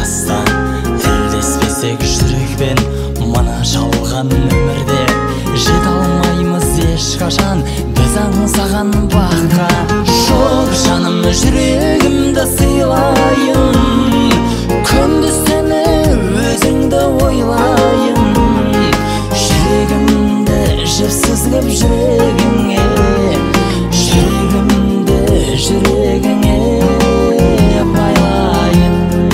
астан тілдеспесек жүрекпен мына жалған өмірде жете алмаймыз ешқашан біз аңсаған баққа. Жоқ жаным, жүрегімді сыйлайын, күндіз түні өзіңді ойлайын. Жүрегімді жіпсіз қып жүрегіңе, жүрегімді жүрегіңе байлайын.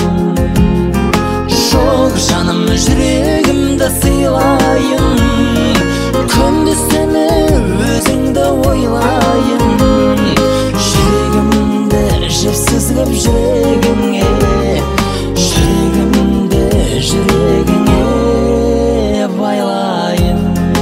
Жоқ жаным, жүрегімді сыйлайын, күндіз түні өзіңді ойлайын. Жүрегімді жіпсіз қып жүрегіңе, жүрегімді жүрегіңе байлайын.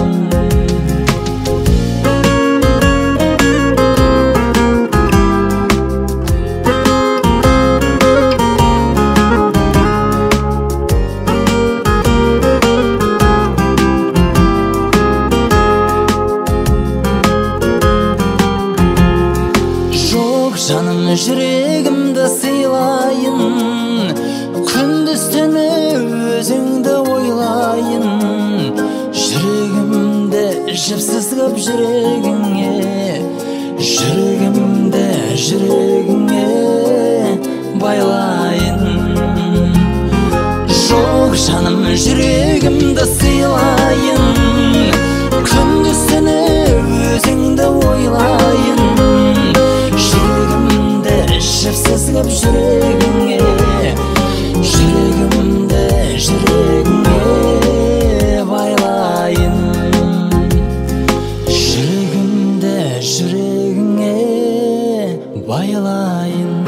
Жаным, жүрегімді сыйлайын, күндіз түні өзіңді ойлайын. Жүрегімді жіпсіз қып жүрегіңе, жүрегімді жүрегіңе байлайын. Жоқ жаным, жүрегімді сыйлайын, күндіз түні өзіңді ойлайын. Жіпсіз қып жүрегіңе, жүрегімді жүрегіңе байлайын. Жүрегімді жүрегіңе байлайын.